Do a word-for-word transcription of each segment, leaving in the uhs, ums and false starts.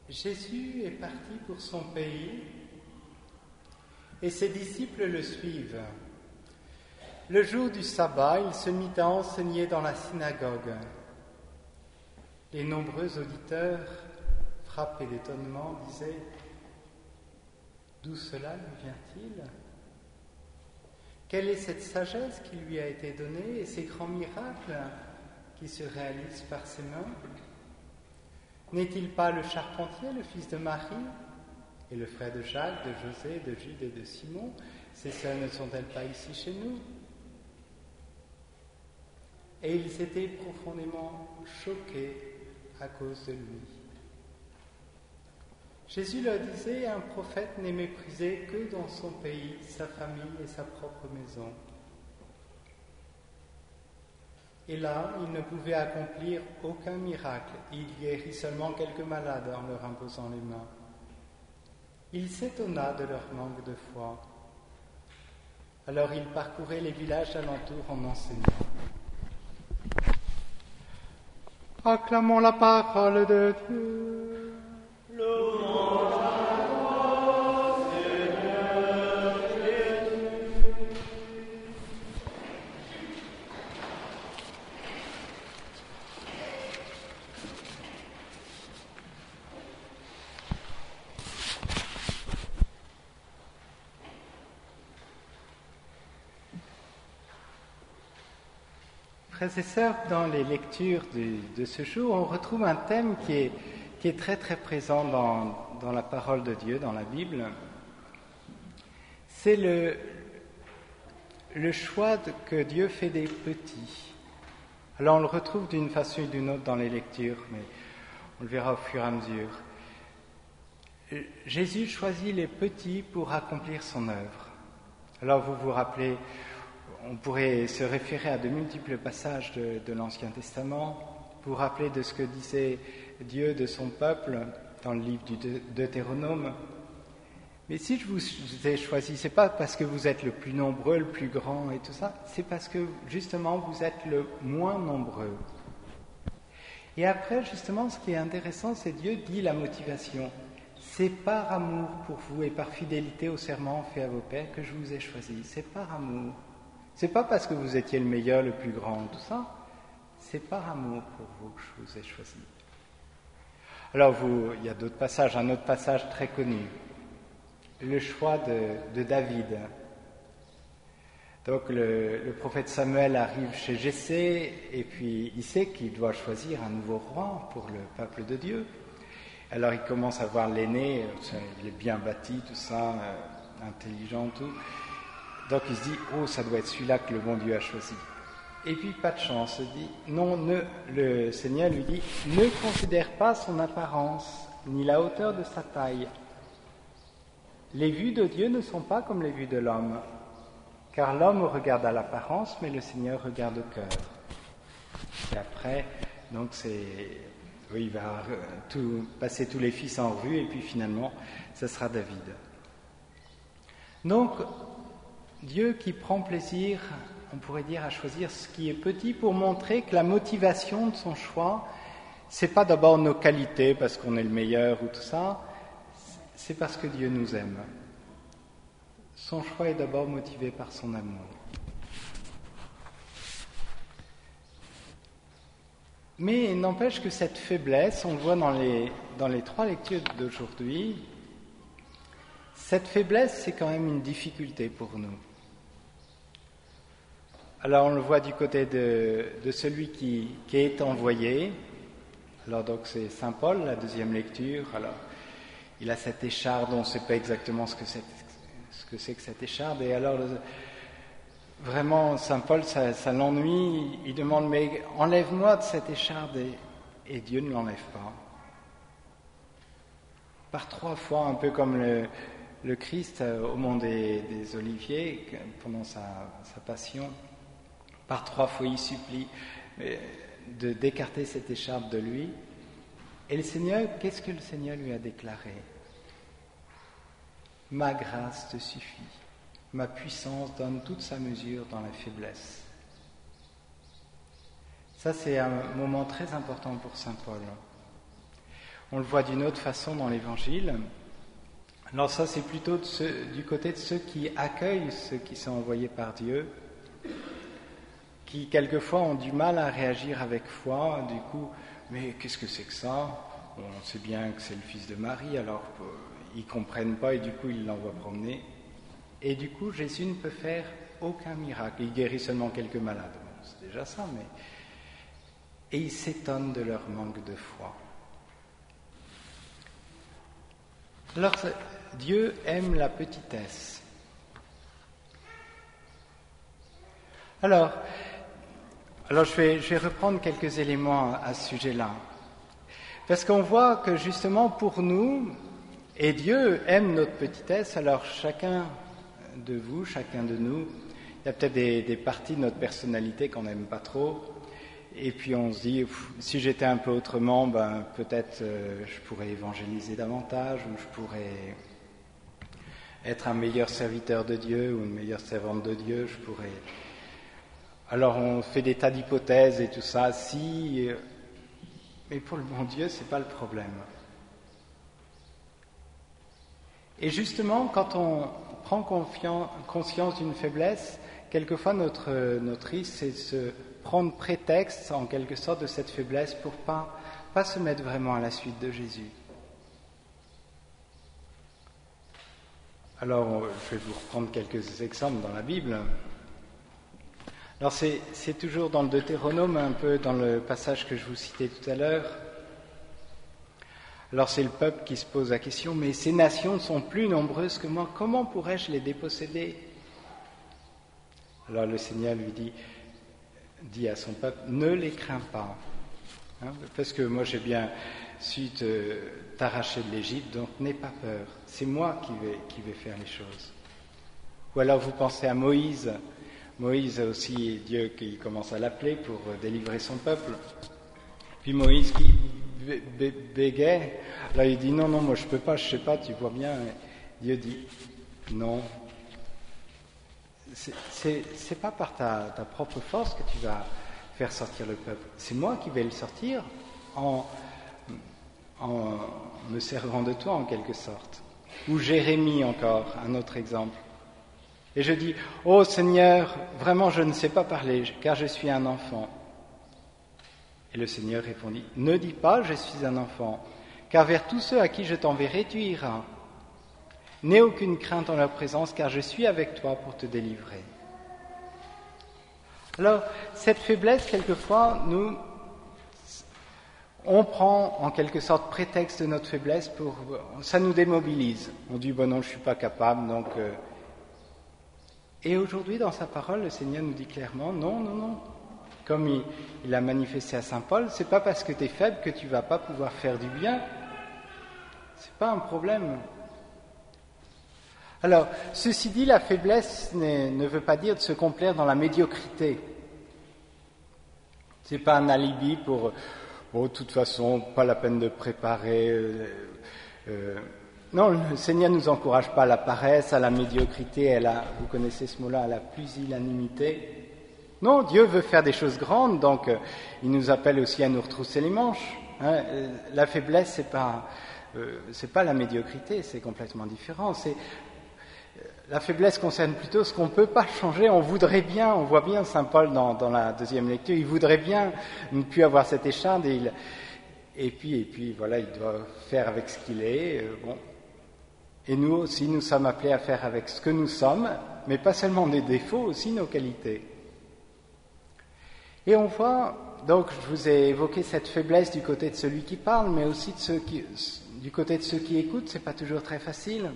Jésus est parti pour son pays et ses disciples le suivent. Le jour du sabbat, il se mit à enseigner dans la synagogue. Les nombreux auditeurs, frappés d'étonnement, disaient « D'où cela lui vient-il ? Quelle est cette sagesse qui lui a été donnée et ces grands miracles qui se réalisent par ses mains ? N'est-il pas le charpentier, le fils de Marie, et le frère de Jacques, de José, de Jude et de Simon ? Ces sœurs ne sont-elles pas ici chez nous ? » Et ils étaient profondément choqués à cause de lui. Jésus leur disait, un prophète n'est méprisé que dans son pays, sa famille et sa propre maison. Et là, il ne pouvait accomplir aucun miracle. Il guérit seulement quelques malades en leur imposant les mains. Il s'étonna de leur manque de foi. Alors il parcourait les villages alentours en enseignant. Acclamons la parole de Dieu. Louange à toi, Seigneur Jésus. Frères et sœurs, dans les lectures de, de ce jour, on retrouve un thème qui est, qui est très très présent dans, dans la parole de Dieu, dans la Bible. C'est le, le choix de, que Dieu fait des petits. Alors on le retrouve d'une façon ou d'une autre dans les lectures, mais on le verra au fur et à mesure. Jésus choisit les petits pour accomplir son œuvre. Alors vous vous rappelez, on pourrait se référer à de multiples passages de, de l'Ancien Testament pour rappeler de ce que disait Dieu de son peuple dans le livre du Deutéronome. Mais si je vous ai choisi, c'est pas parce que vous êtes le plus nombreux, le plus grand et tout ça, c'est parce que justement vous êtes le moins nombreux. Et après, justement, ce qui est intéressant, c'est Dieu dit la motivation. C'est par amour pour vous et par fidélité au serment fait à vos pères que je vous ai choisi. C'est par amour. C'est pas parce que vous étiez le meilleur, le plus grand, tout ça. C'est par amour pour vous que je vous ai choisi. Alors, vous, il y a d'autres passages, un autre passage très connu. Le choix de, de David. Donc, le, le prophète Samuel arrive chez Jessé et puis il sait qu'il doit choisir un nouveau roi pour le peuple de Dieu. Alors, il commence à voir l'aîné, il est bien bâti, tout ça, intelligent, tout. Donc il se dit, oh, ça doit être celui-là que le bon Dieu a choisi. Et puis, pas de chance, il dit, non, ne, le Seigneur lui dit, ne considère pas son apparence, ni la hauteur de sa taille. Les vues de Dieu ne sont pas comme les vues de l'homme, car l'homme regarde à l'apparence, mais le Seigneur regarde au cœur. Et après, donc c'est, oui, il va tout, passer tous les fils en revue, et puis finalement, ce sera David. Donc, Dieu qui prend plaisir, on pourrait dire, à choisir ce qui est petit pour montrer que la motivation de son choix, c'est pas d'abord nos qualités parce qu'on est le meilleur ou tout ça, c'est parce que Dieu nous aime. Son choix est d'abord motivé par son amour. Mais il n'empêche que cette faiblesse, on le voit dans les, dans les trois lectures d'aujourd'hui, cette faiblesse, c'est quand même une difficulté pour nous. Alors on le voit du côté de, de celui qui, qui est envoyé. Alors donc c'est Saint Paul, la deuxième lecture. Alors il a cette écharde, on ne sait pas exactement ce que c'est, ce que c'est que cette écharde. Et alors vraiment Saint Paul, ça, ça l'ennuie. Il demande, mais enlève-moi de cette écharde. Et, et Dieu ne l'enlève pas. Par trois fois, un peu comme le, le Christ au mont des, des Oliviers, pendant sa, sa passion. Par trois fois, il supplie de, d'écarter cette écharpe de lui. Et le Seigneur, qu'est-ce que le Seigneur lui a déclaré ? Ma grâce te suffit. Ma puissance donne toute sa mesure dans la faiblesse. Ça, c'est un moment très important pour saint Paul. On le voit d'une autre façon dans l'Évangile. Alors ça, c'est plutôt de ceux, du côté de ceux qui accueillent ceux qui sont envoyés par Dieu, qui quelquefois ont du mal à réagir avec foi. Du coup, mais qu'est-ce que c'est que ça ? On sait bien que c'est le fils de Marie, alors euh, ils ne comprennent pas et du coup ils l'envoient promener. Et du coup, Jésus ne peut faire aucun miracle. Il guérit seulement quelques malades. Bon, c'est déjà ça, mais... Et ils s'étonnent de leur manque de foi. Alors, Dieu aime la petitesse. Alors, alors je vais, je vais reprendre quelques éléments à, à ce sujet-là. Parce qu'on voit que justement pour nous, et Dieu aime notre petitesse, alors chacun de vous, chacun de nous, il y a peut-être des, des parties de notre personnalité qu'on n'aime pas trop, et puis on se dit, si j'étais un peu autrement, ben, peut-être euh, je pourrais évangéliser davantage, ou je pourrais être un meilleur serviteur de Dieu, ou une meilleure servante de Dieu, je pourrais... Alors on fait des tas d'hypothèses et tout ça, si... Mais pour le bon Dieu, ce n'est pas le problème. Et justement, quand on prend conscience d'une faiblesse, quelquefois notre, notre risque, c'est de se prendre prétexte, en quelque sorte, de cette faiblesse pour ne pas, pas se mettre vraiment à la suite de Jésus. Alors, je vais vous reprendre quelques exemples dans la Bible. Alors, c'est, c'est toujours dans le Deutéronome, un peu dans le passage que je vous citais tout à l'heure. Alors, c'est le peuple qui se pose la question, mais ces nations sont plus nombreuses que moi, comment pourrais-je les déposséder ? Alors, le Seigneur lui dit, dit à son peuple, ne les crains pas. Hein, parce que moi, j'ai bien su te, t'arracher de l'Égypte, donc n'aie pas peur. C'est moi qui vais, qui vais faire les choses. Ou alors, vous pensez à Moïse. Moïse aussi, Dieu qui commence à l'appeler pour délivrer son peuple. Puis Moïse qui bé- bé- bégait, là il dit non, non, moi je peux pas, je sais pas, tu vois bien. Dieu dit non. C'est, c'est, c'est pas par ta, ta propre force que tu vas faire sortir le peuple. C'est moi qui vais le sortir en, en me servant de toi en quelque sorte. Ou Jérémie encore, un autre exemple. Et je dis, « Oh Seigneur, vraiment je ne sais pas parler, car je suis un enfant. » Et le Seigneur répondit, « Ne dis pas, je suis un enfant, car vers tous ceux à qui je t'enverrai, tu iras. N'aie aucune crainte en leur présence, car je suis avec toi pour te délivrer. » Alors, cette faiblesse, quelquefois, nous, on prend en quelque sorte prétexte de notre faiblesse pour, ça nous démobilise. On dit, bon non, je ne suis pas capable, donc... Euh, Et aujourd'hui, dans sa parole, le Seigneur nous dit clairement, non, non, non. Comme il, il a manifesté à saint Paul, c'est pas parce que tu es faible que tu vas pas pouvoir faire du bien. C'est pas un problème. Alors, ceci dit, la faiblesse ne veut pas dire de se complaire dans la médiocrité. C'est pas un alibi pour, bon, de toute façon, pas la peine de préparer. Euh, euh, Non, le Seigneur ne nous encourage pas à la paresse, à la médiocrité, à la, vous connaissez ce mot-là, à la pusillanimité. Non, Dieu veut faire des choses grandes, donc euh, il nous appelle aussi à nous retrousser les manches. Hein. La faiblesse, c'est pas, euh, c'est pas la médiocrité, c'est complètement différent. C'est, euh, la faiblesse concerne plutôt ce qu'on ne peut pas changer. On voudrait bien, on voit bien saint Paul dans, dans la deuxième lecture, il voudrait bien ne plus avoir cette écharde et il, et puis, et puis voilà, il doit faire avec ce qu'il est. Euh, bon. Et nous aussi, nous sommes appelés à faire avec ce que nous sommes, mais pas seulement des défauts, aussi nos qualités. Et on voit, donc je vous ai évoqué cette faiblesse du côté de celui qui parle, mais aussi de ceux qui, du côté de ceux qui écoutent, c'est pas toujours très facile.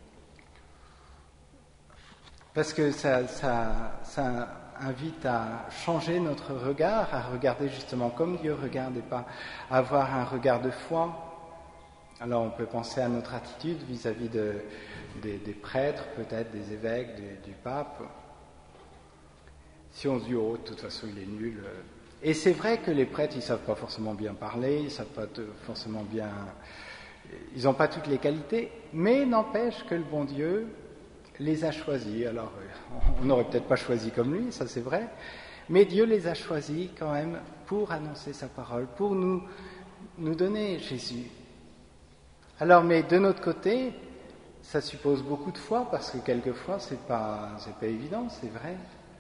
Parce que ça, ça, ça invite à changer notre regard, à regarder justement comme Dieu regarde et pas à avoir un regard de foi. Alors on peut penser à notre attitude vis-à-vis de, des, des prêtres, peut-être des évêques, des, du pape. Si on se dit, oh, de toute façon il est nul. Et c'est vrai que les prêtres, ils ne savent pas forcément bien parler, ils ne savent pas forcément bien... Ils n'ont pas toutes les qualités, mais n'empêche que le bon Dieu les a choisis. Alors on n'aurait peut-être pas choisi comme lui, ça c'est vrai, mais Dieu les a choisis quand même pour annoncer sa parole, pour nous, nous donner Jésus. Alors, mais de notre côté, ça suppose beaucoup de foi, parce que quelquefois, c'est pas, c'est pas évident, c'est vrai.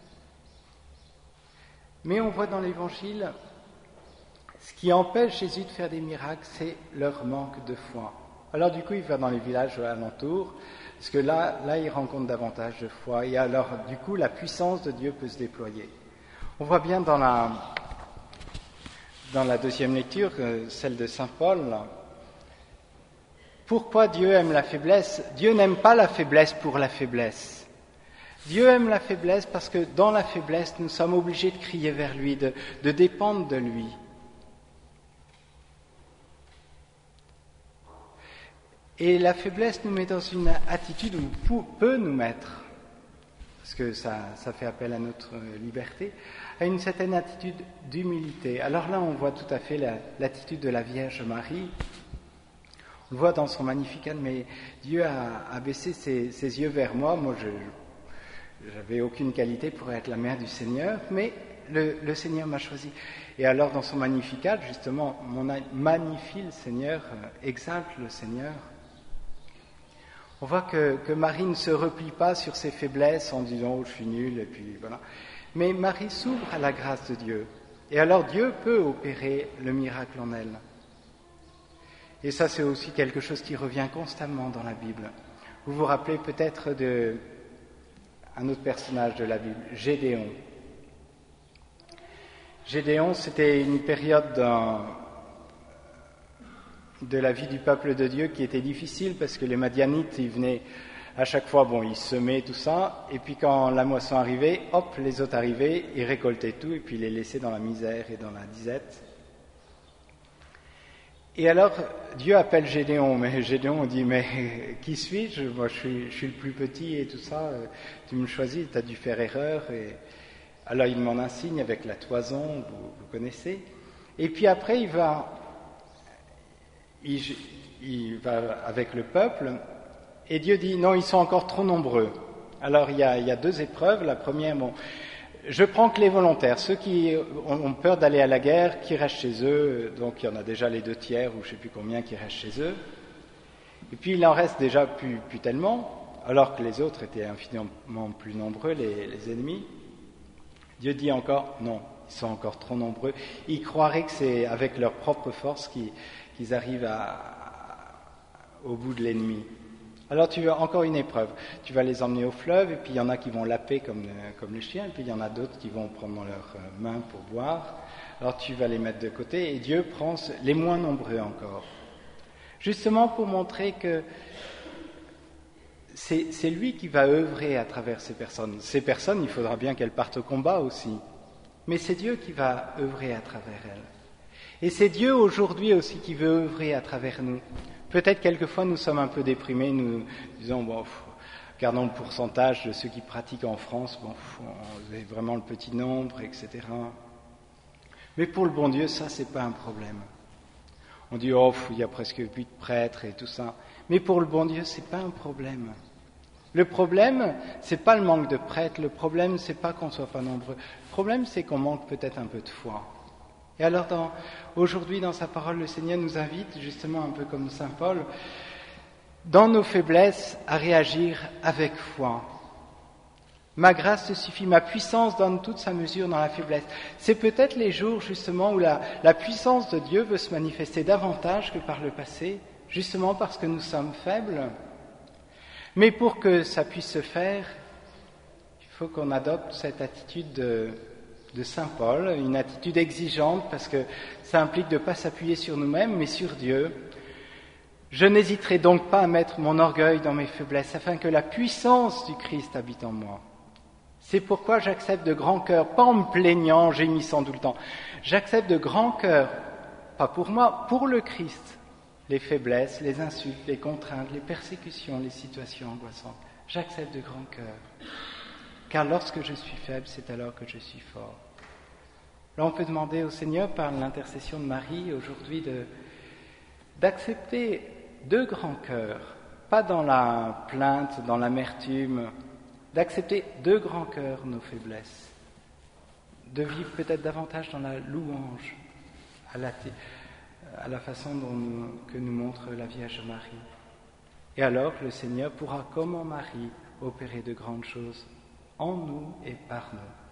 Mais on voit dans l'Évangile, ce qui empêche Jésus de faire des miracles, c'est leur manque de foi. Alors du coup, il va dans les villages alentours, parce que là, là, il rencontre davantage de foi. Et alors, du coup, la puissance de Dieu peut se déployer. On voit bien dans la, dans la deuxième lecture, celle de saint Paul, pourquoi Dieu aime la faiblesse? Dieu n'aime pas la faiblesse pour la faiblesse. Dieu aime la faiblesse parce que dans la faiblesse, nous sommes obligés de crier vers lui, de, de dépendre de lui. Et la faiblesse nous met dans une attitude, ou peut nous mettre, parce que ça, ça fait appel à notre liberté, à une certaine attitude d'humilité. Alors là, on voit tout à fait la, l'attitude de la Vierge Marie. On le voit dans son Magnificat, mais Dieu a, a baissé ses, ses yeux vers moi. Moi, je n'avais aucune qualité pour être la mère du Seigneur, mais le, le Seigneur m'a choisi. Et alors, dans son Magnificat, justement, mon magnifie le Seigneur, exalte le Seigneur. On voit que, que Marie ne se replie pas sur ses faiblesses en disant « oh, je suis nulle » et puis voilà. Mais Marie s'ouvre à la grâce de Dieu. Et alors Dieu peut opérer le miracle en elle. Et ça, c'est aussi quelque chose qui revient constamment dans la Bible. Vous vous rappelez peut-être de un autre personnage de la Bible, Gédéon. Gédéon, c'était une période dans, de la vie du peuple de Dieu qui était difficile parce que les Madianites, ils venaient à chaque fois, bon, ils semaient tout ça, et puis quand la moisson arrivait, hop, les autres arrivaient, ils récoltaient tout, et puis ils les laissaient dans la misère et dans la disette. Et alors, Dieu appelle Gédéon, mais Gédéon dit, mais qui suis-je? Moi, je suis, je suis le plus petit et tout ça, tu me choisis, tu as dû faire erreur. Et... Alors, il m'en insigne avec la toison, vous, vous connaissez. Et puis après, il va, il, il va avec le peuple, et Dieu dit, non, ils sont encore trop nombreux. Alors, il y a, il y a deux épreuves. La première, bon... Je prends que les volontaires, ceux qui ont peur d'aller à la guerre, qui restent chez eux, donc il y en a déjà les deux tiers ou je ne sais plus combien qui restent chez eux. Et puis il en reste déjà plus, plus tellement, alors que les autres étaient infiniment plus nombreux, les, les ennemis. Dieu dit encore, non, ils sont encore trop nombreux. Ils croiraient que c'est avec leur propre force qu'ils, qu'ils arrivent à, à, au bout de l'ennemi. Alors tu as encore une épreuve, tu vas les emmener au fleuve et puis il y en a qui vont laper comme, comme les chiens et puis il y en a d'autres qui vont prendre dans leurs mains pour boire. Alors tu vas les mettre de côté et Dieu prend les moins nombreux encore. Justement pour montrer que c'est, c'est lui qui va œuvrer à travers ces personnes. Ces personnes, il faudra bien qu'elles partent au combat aussi, mais c'est Dieu qui va œuvrer à travers elles. Et c'est Dieu aujourd'hui aussi qui veut œuvrer à travers nous. Peut-être quelquefois nous sommes un peu déprimés, nous disons, bon, pff, regardons le pourcentage de ceux qui pratiquent en France, bon, pff, c'est vraiment le petit nombre, et cetera. Mais pour le bon Dieu, ça, c'est pas un problème. On dit, oh, pff, il y a presque huit prêtres et tout ça. Mais pour le bon Dieu, c'est pas un problème. Le problème, c'est pas le manque de prêtres, le problème, c'est pas qu'on soit pas nombreux. Le problème, c'est qu'on manque peut-être un peu de foi. Et alors, dans, aujourd'hui, dans sa parole, le Seigneur nous invite, justement, un peu comme saint Paul, dans nos faiblesses, à réagir avec foi. Ma grâce te suffit, ma puissance donne toute sa mesure dans la faiblesse. C'est peut-être les jours, justement, où la, la puissance de Dieu veut se manifester davantage que par le passé, justement parce que nous sommes faibles. Mais pour que ça puisse se faire, il faut qu'on adopte cette attitude de... de saint Paul, une attitude exigeante parce que ça implique de ne pas s'appuyer sur nous-mêmes mais sur Dieu. Je n'hésiterai donc pas à mettre mon orgueil dans mes faiblesses afin que la puissance du Christ habite en moi. C'est pourquoi j'accepte de grand cœur, pas en me plaignant, gémissant tout le temps. J'accepte de grand cœur, pas pour moi, pour le Christ, les faiblesses, les insultes, les contraintes, les persécutions, les situations angoissantes. J'accepte de grand cœur. Car lorsque je suis faible, c'est alors que je suis fort. Là, on peut demander au Seigneur, par l'intercession de Marie, aujourd'hui, de, d'accepter de grand cœur, pas dans la plainte, dans l'amertume, d'accepter de grand cœur nos faiblesses, de vivre peut-être davantage dans la louange, à la, à la façon dont nous, que nous montre la Vierge Marie. Et alors le Seigneur pourra, comme en Marie, opérer de grandes choses en nous et par nous.